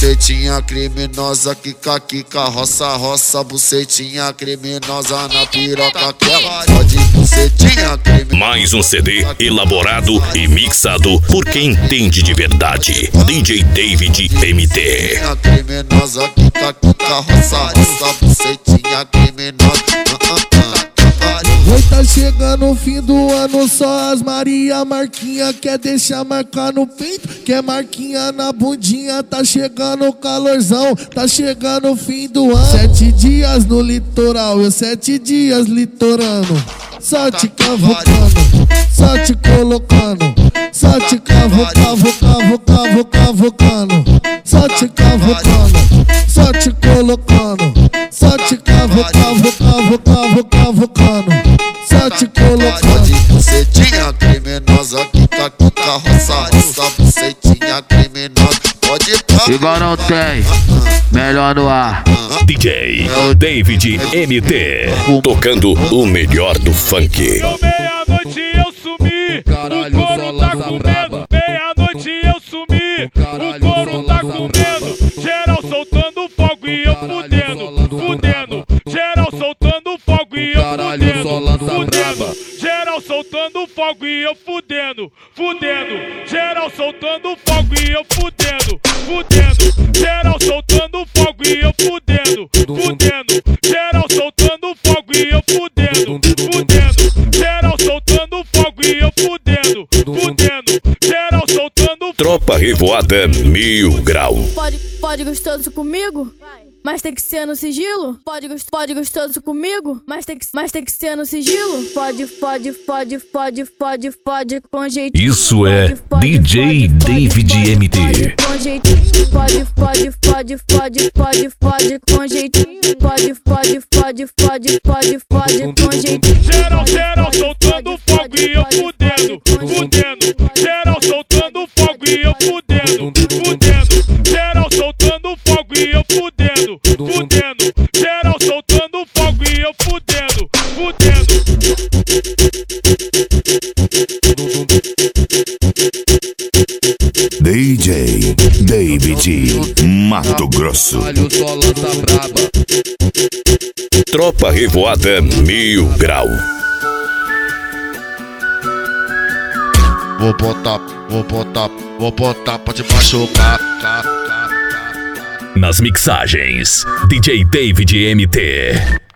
bucetinha criminosa, quica, roça, bucetinha criminosa na piroca que ela pode, bucetinha criminosa. Mais um CD elaborado e mixado por quem entende de verdade. DJ David MT. Bucetinha criminosa, quica, roça, bucetinha criminosa. Oi, tá chegando o fim do ano, só as Maria Marquinha quer deixar marcar no peito, quer marquinha na bundinha. Tá chegando o calorzão, tá chegando o fim do ano. 7 dias no litoral, eu 7 dias litorando. Só te cavocando, só te colocando, só te cavocando, só te cavocando, só te colocando, só te cavocando, só te colocando. Bucetinha criminosa, quica, roça, bucetinha criminosa. Pode igual não tem, melhor no ar. DJ David MT, tocando o melhor do funk. Meia-noite eu sumi, o couro tá comendo. Meia-noite eu sumi, o couro tá comendo. Geral soltando fogo e eu fudendo. Geral soltando fogo e eu fudendo. Geral soltando fogo e eu fudendo. Geral soltando fogo e eu fudendo. Geral soltando fogo e eu fudendo. Geral soltando fogo e eu fudendo. Geral soltando fogo e eu fudendo. Geral soltando. Tropa Revoada 1000 grau. Pode gostoso comigo? Mas tem que ser no sigilo. Pode gostoso comigo? Mas tem que ser no sigilo. Pode com jeitinho. Isso é DJ David MT. Com jeitinho. Pode com jeitinho. Pode com jeitinho. Geral soltando fogo e eu fudendo. Geral soltando fogo e eu fudendo. Geral soltando fogo e eu fudendo. Geral soltando fogo e eu fudendo. DJ David Mato Grosso. Tropa Revoada 1000 grau. Vou botar pra te machucar. Nas mixagens, DJ David MT.